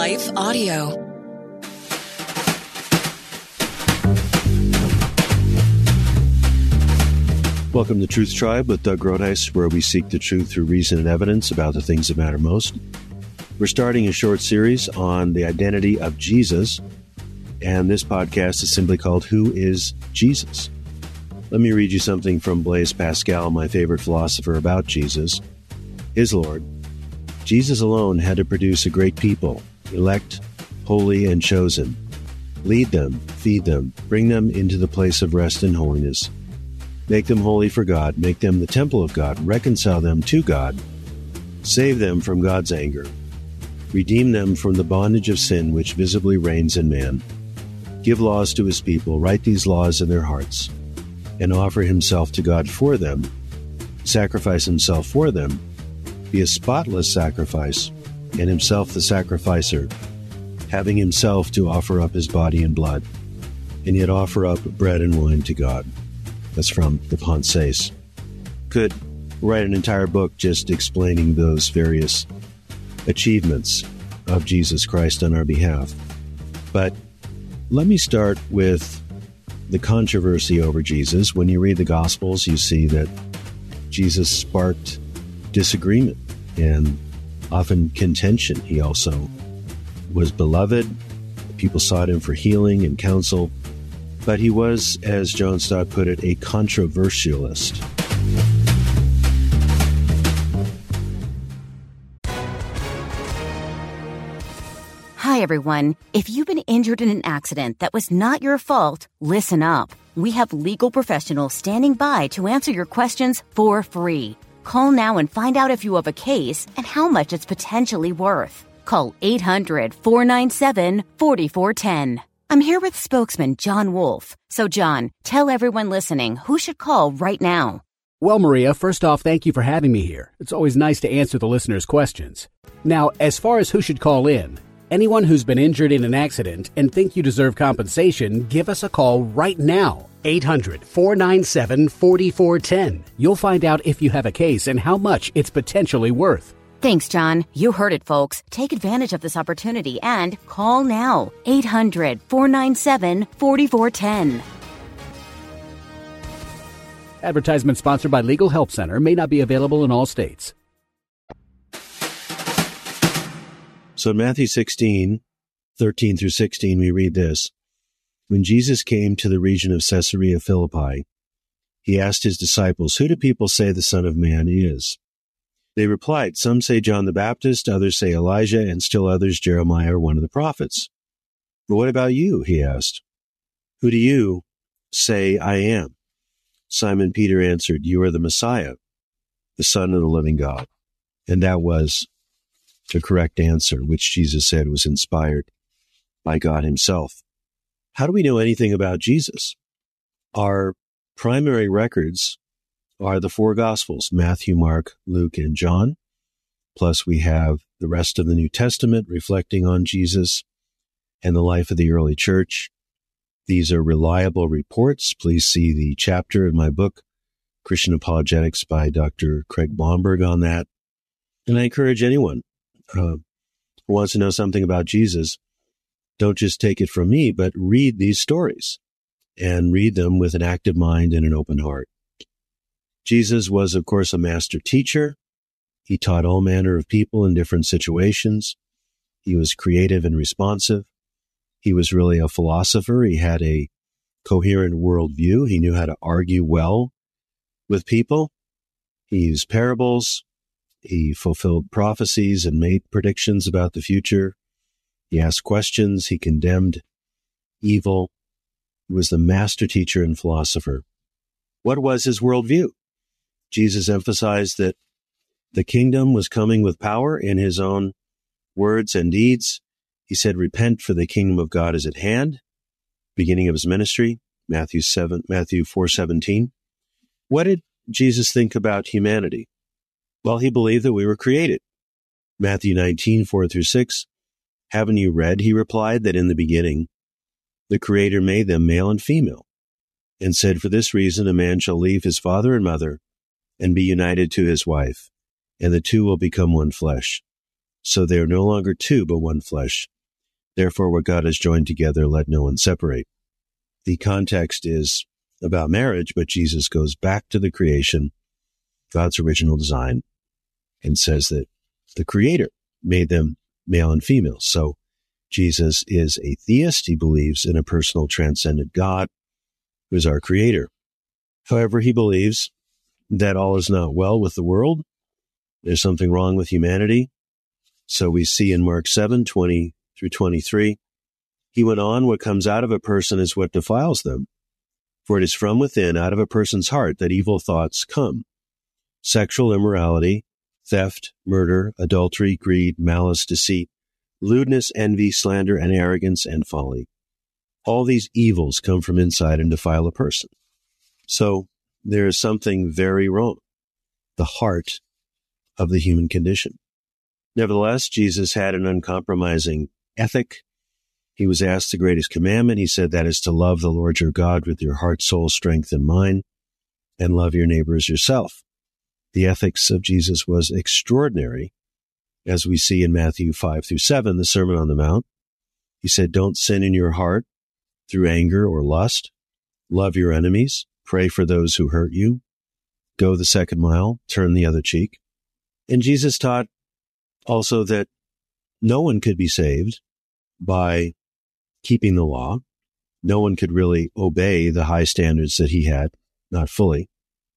Life Audio. Welcome to Truth Tribe with Doug Groothuis, where we seek the truth through reason and evidence about the things that matter most. We're starting a short series on the identity of Jesus, and this podcast is simply called Who is Jesus? Let me read you something from Blaise Pascal, my favorite philosopher, about Jesus. His Lord, Jesus alone had to produce a great people, elect, holy, and chosen. Lead them, feed them, bring them into the place of rest and holiness. Make them holy for God, make them the temple of God, reconcile them to God, save them from God's anger, redeem them from the bondage of sin which visibly reigns in man, give laws to his people, write these laws in their hearts, and offer himself to God for them, sacrifice himself for them, be a spotless sacrifice, and himself the sacrificer, having himself to offer up his body and blood, and yet offer up bread and wine to God. That's from the Pensées. Could write an entire book just explaining those various achievements of Jesus Christ on our behalf. But let me start with the controversy over Jesus. When you read the Gospels, you see that Jesus sparked disagreement and often contention. He also was beloved. People sought him for healing and counsel. But he was, as John Stott put it, a controversialist. Hi, everyone. If you've been injured in an accident that was not your fault, listen up. We have legal professionals standing by to answer your questions for free. Call now and find out if you have a case and how much it's potentially worth. Call 800-497-4410. I'm here with spokesman John Wolf. So, John, tell everyone listening who should call right now. Well, Maria, first off, thank you for having me here. It's always nice to answer the listeners' questions. Now, as far as who should call in, anyone who's been injured in an accident and think you deserve compensation, give us a call right now. 800-497-4410. You'll find out if you have a case and how much it's potentially worth. Thanks, John. You heard it, folks. Take advantage of this opportunity and call now. 800-497-4410. Advertisement sponsored by Legal Help Center. May not be available in all states. So in Matthew 16, 13 through 16, we read this. When Jesus came to the region of Caesarea Philippi, he asked his disciples, "Who do people say the Son of Man is?" They replied, "Some say John the Baptist, others say Elijah, and still others Jeremiah or one of the prophets." "But what about you?" he asked. "Who do you say I am?" Simon Peter answered, "You are the Messiah, the Son of the living God." And that was the correct answer, which Jesus said was inspired by God himself. How do we know anything about Jesus? Our primary records are the four Gospels, Matthew, Mark, Luke, and John. Plus we have the rest of the New Testament reflecting on Jesus and the life of the early church. These are reliable reports. Please see the chapter in my book, Christian Apologetics by Dr. Craig Blomberg on that. And I encourage anyone who wants to know something about Jesus, don't just take it from me, but read these stories and read them with an active mind and an open heart. Jesus was, of course, a master teacher. He taught all manner of people in different situations. He was creative and responsive. He was really a philosopher. He had a coherent worldview. He knew how to argue well with people. He used parables. He fulfilled prophecies and made predictions about the future. He asked questions. He condemned evil. He was the master teacher and philosopher. What was his worldview? Jesus emphasized that the kingdom was coming with power in his own words and deeds. He said, "Repent, for the kingdom of God is at hand." Beginning of his ministry, Matthew 4:17. What did Jesus think about humanity? Well, he believed that we were created. Matthew 19:4-6. "Haven't you read," he replied, "that in the beginning the Creator made them male and female, and said, for this reason a man shall leave his father and mother and be united to his wife, and the two will become one flesh. So they are no longer two, but one flesh. Therefore, what God has joined together, let no one separate. The context is about marriage, but Jesus goes back to the creation, God's original design, and says that the Creator made them male and female. So Jesus is a theist. He believes in a personal, transcendent God who is our Creator. However, he believes that all is not well with the world. There's something wrong with humanity. So we see in Mark 7:20 through 23, he went on, what comes out of a person is what defiles them. For it is from within, out of a person's heart, that evil thoughts come. Sexual immorality, theft, murder, adultery, greed, malice, deceit, lewdness, envy, slander, and arrogance, and folly. All these evils come from inside and defile a person. So there is something very wrong, the heart of the human condition. Nevertheless, Jesus had an uncompromising ethic. He was asked the greatest commandment. He said that is to love the Lord your God with your heart, soul, strength, and mind, and love your neighbor as yourself. The ethics of Jesus was extraordinary, as we see in Matthew 5 through 7, the Sermon on the Mount. He said, don't sin in your heart through anger or lust. Love your enemies. Pray for those who hurt you. Go the second mile. Turn the other cheek. And Jesus taught also that no one could be saved by keeping the law. No one could really obey the high standards that he had, not fully.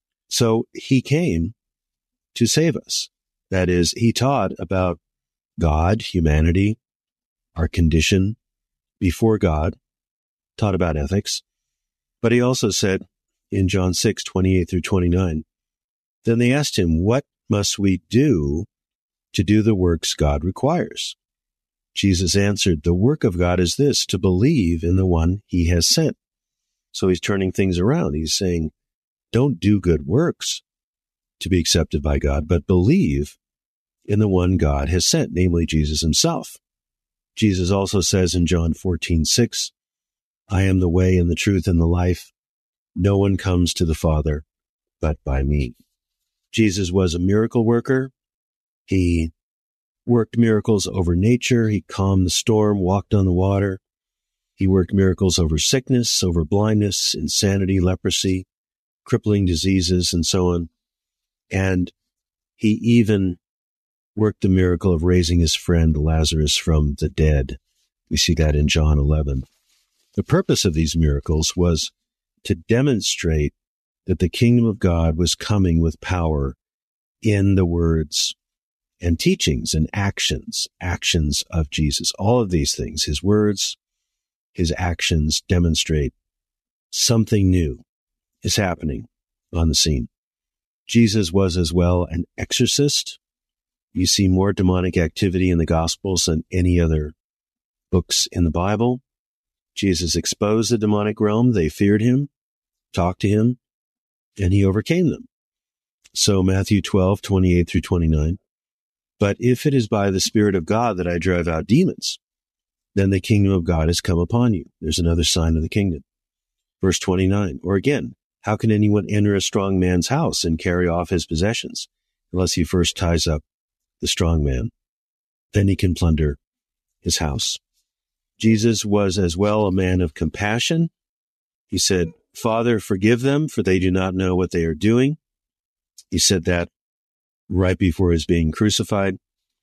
So he came to save us. That is, he taught about God, humanity, our condition before God, taught about ethics. But he also said in John 6:28 through 29, then they asked him, what must we do to do the works God requires? Jesus answered, the work of God is this, to believe in the one he has sent. So he's turning things around. He's saying, don't do good works to be accepted by God, but believe in the one God has sent, namely Jesus himself. Jesus also says in John 14:6, I am the way and the truth and the life. No one comes to the Father but by me. Jesus was a miracle worker. He worked miracles over nature. He calmed the storm, walked on the water. He worked miracles over sickness, over blindness, insanity, leprosy, crippling diseases, and so on. And he even worked the miracle of raising his friend Lazarus from the dead. We see that in John 11. The purpose of these miracles was to demonstrate that the kingdom of God was coming with power in the words and teachings and actions of Jesus. All of these things, his words, his actions, demonstrate something new is happening on the scene. Jesus was as well an exorcist. You see more demonic activity in the Gospels than any other books in the Bible. Jesus exposed the demonic realm. They feared him, talked to him, and he overcame them. So Matthew 12:28 through 29. But if it is by the Spirit of God that I drive out demons, then the kingdom of God has come upon you. There's another sign of the kingdom. Verse 29. Or again, how can anyone enter a strong man's house and carry off his possessions unless he first ties up the strong man? Then he can plunder his house. Jesus was as well a man of compassion. He said, Father, forgive them, for they do not know what they are doing. He said that right before his being crucified.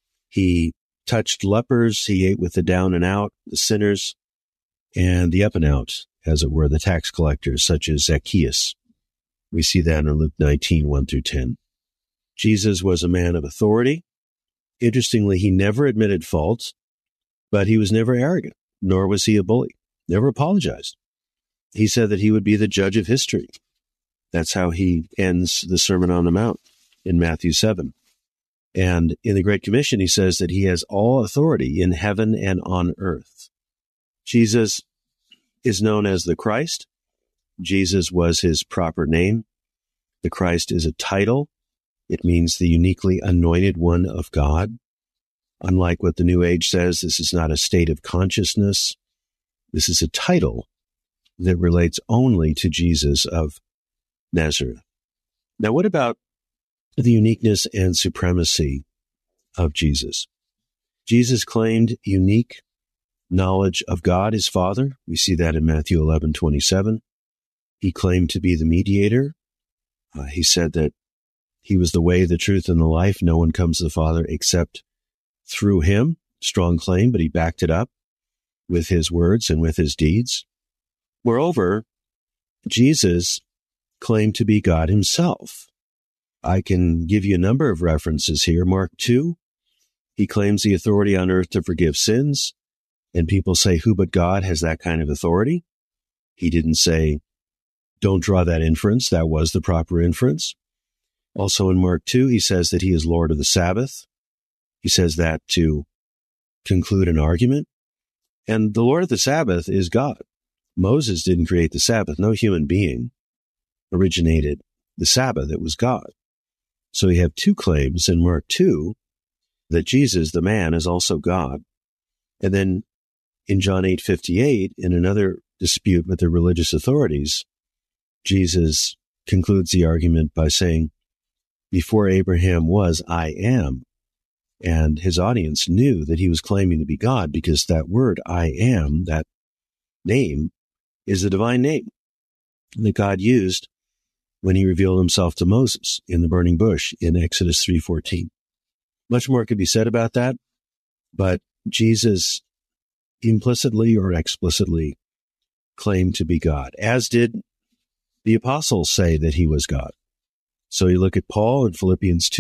He touched lepers. He ate with the down and out, the sinners, and the up and out, as it were, the tax collectors, such as Zacchaeus. We see that in Luke 19:1 through 10. Jesus was a man of authority. Interestingly, he never admitted fault, but he was never arrogant, nor was he a bully, never apologized. He said that he would be the judge of history. That's how he ends the Sermon on the Mount in Matthew 7. And in the Great Commission, he says that he has all authority in heaven and on earth. Jesus is known as the Christ. Jesus was his proper name. The Christ is a title. It means the uniquely anointed one of God. Unlike what the New Age says, this is not a state of consciousness. This is a title that relates only to Jesus of Nazareth. Now, what about the uniqueness and supremacy of Jesus? Jesus claimed unique knowledge of God, his Father. We see that in Matthew 11:27. He claimed to be the mediator. He said that he was the way, the truth, and the life. No one comes to the Father except through him. Strong claim, but he backed it up with his words and with his deeds. Moreover, Jesus claimed to be God himself. I can give you a number of references here. Mark 2, he claims the authority on earth to forgive sins. And people say, who but God has that kind of authority? He didn't say, don't draw that inference. That was the proper inference. Also in Mark 2, he says that he is Lord of the Sabbath. He says that to conclude an argument. And the Lord of the Sabbath is God. Moses didn't create the Sabbath. No human being originated the Sabbath. It was God. So we have two claims in Mark 2 that Jesus, the man, is also God. And then in John 8:58, in another dispute with the religious authorities, Jesus concludes the argument by saying, before Abraham was, I am. And his audience knew that he was claiming to be God because that word, I am, that name, is the divine name that God used when he revealed himself to Moses in the burning bush in Exodus 3:14. Much more could be said about that, but Jesus implicitly or explicitly claimed to be God, as did the apostles say that he was God. So you look at Paul in Philippians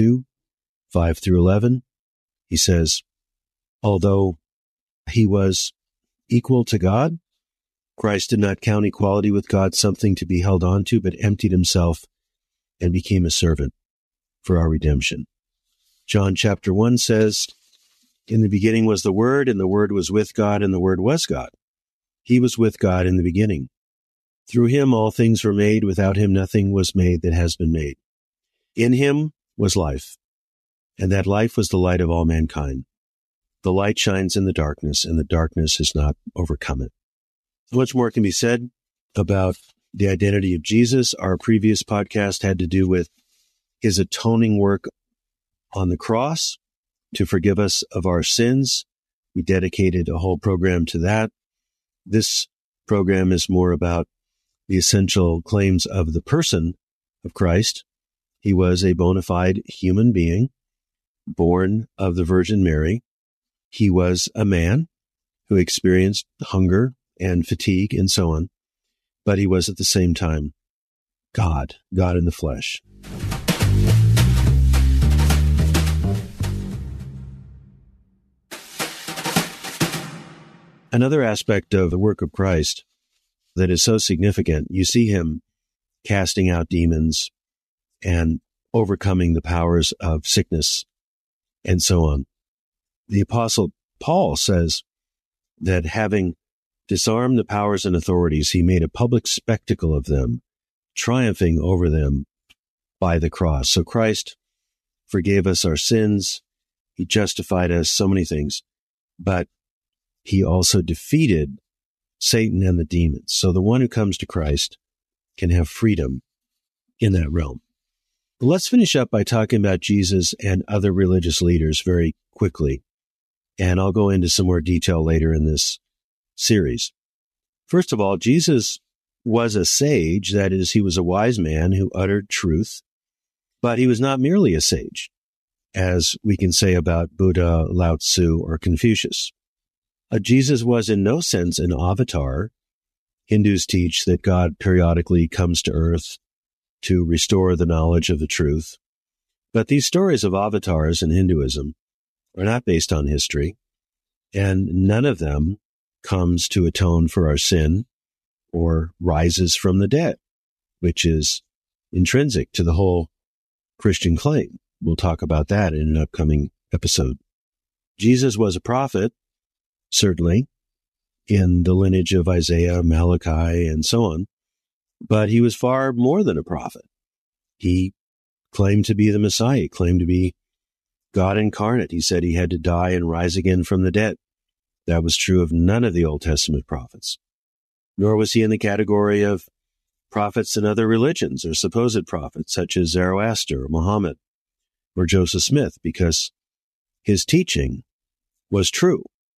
2:5-11. He says, although he was equal to God, Christ did not count equality with God something to be held on to, but emptied himself and became a servant for our redemption. John chapter 1 says, in the beginning was the Word, and the Word was with God, and the Word was God. He was with God in the beginning. Through him all things were made. Without him nothing was made that has been made. In him was life, and that life was the light of all mankind. The light shines in the darkness, and the darkness has not overcome it. Much more can be said about the identity of Jesus. Our previous podcast had to do with his atoning work on the cross to forgive us of our sins. We dedicated a whole program to that. This program is more about the essential claims of the person of Christ. He was a bona fide human being, born of the Virgin Mary. He was a man who experienced hunger and fatigue and so on, but he was at the same time God in the flesh. Another aspect of the work of Christ that is so significant, you see him casting out demons and overcoming the powers of sickness and so on. The Apostle Paul says that having disarmed the powers and authorities, he made a public spectacle of them, triumphing over them by the cross. So Christ forgave us our sins. He justified us, so many things, but he also defeated Satan and the demons. So the one who comes to Christ can have freedom in that realm. But let's finish up by talking about Jesus and other religious leaders very quickly. And I'll go into some more detail later in this series. First of all, Jesus was a sage. That is, he was a wise man who uttered truth, but he was not merely a sage, as we can say about Buddha, Lao Tzu, or Confucius. Jesus was in no sense an avatar. Hindus teach that God periodically comes to earth to restore the knowledge of the truth. But these stories of avatars in Hinduism are not based on history, and none of them comes to atone for our sin or rises from the dead, which is intrinsic to the whole Christian claim. We'll talk about that in an upcoming episode. Jesus was a prophet, certainly, in the lineage of Isaiah, Malachi, and so on, but he was far more than a prophet. He claimed to be the Messiah, claimed to be God incarnate. He said he had to die and rise again from the dead. That was true of none of the Old Testament prophets. Nor was he in the category of prophets in other religions or supposed prophets such as Zoroaster, or Muhammad, or Joseph Smith, because his teaching was true.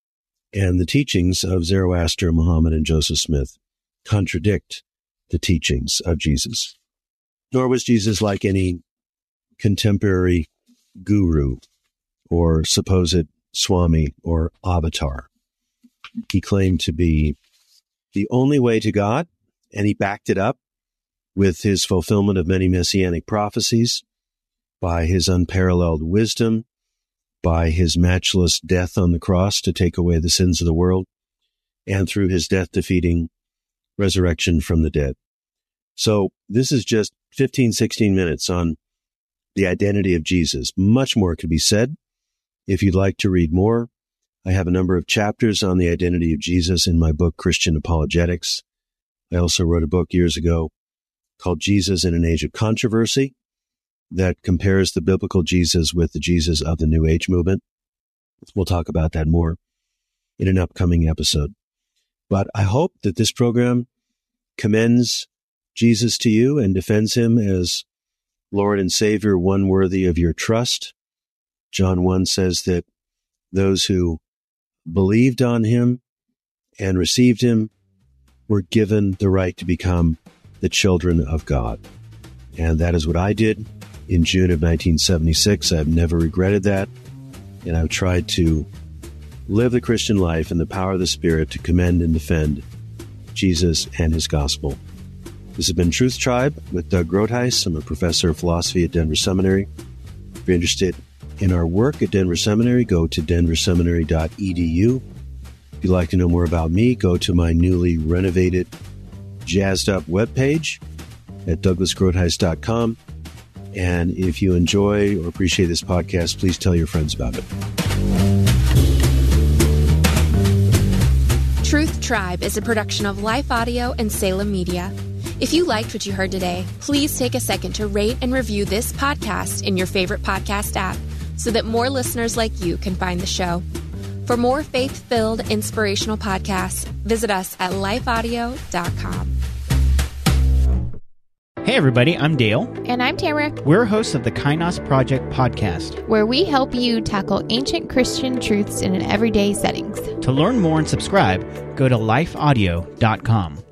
And the teachings of Zoroaster, Muhammad, and Joseph Smith contradict the teachings of Jesus. Nor was Jesus like any contemporary guru or supposed Swami or avatar. He claimed to be the only way to God, and he backed it up with his fulfillment of many messianic prophecies, by his unparalleled wisdom, by his matchless death on the cross to take away the sins of the world, and through his death-defeating resurrection from the dead. So this is just 15, 16 minutes on the identity of Jesus. Much more could be said. If you'd like to read more, I have a number of chapters on the identity of Jesus in my book, Christian Apologetics. I also wrote a book years ago called Jesus in an Age of Controversy that compares the biblical Jesus with the Jesus of the New Age movement. We'll talk about that more in an upcoming episode. But I hope that this program commends Jesus to you and defends him as Lord and Savior, one worthy of your trust. John 1 says that those who believed on him and received him were given the right to become the children of God. And that is what I did in June of 1976. I've never regretted that. And I've tried to live the Christian life in the power of the Spirit to commend and defend Jesus and his gospel. This has been Truth Tribe with Doug Groothuis. I'm a professor of philosophy at Denver Seminary. If you're interested in our work at Denver Seminary, go to denverseminary.edu. If you'd like to know more about me, go to my newly renovated, jazzed up webpage at douglasgroothuis.com. And if you enjoy or appreciate this podcast, please tell your friends about it. Truth Tribe is a production of Life Audio and Salem Media. If you liked what you heard today, please take a second to rate and review this podcast in your favorite podcast app so that more listeners like you can find the show. For more faith-filled, inspirational podcasts, visit us at lifeaudio.com. Hey everybody, I'm Dale. And I'm Tamara. We're hosts of the Kainos Project podcast, where we help you tackle ancient Christian truths in an everyday settings. To learn more and subscribe, go to lifeaudio.com.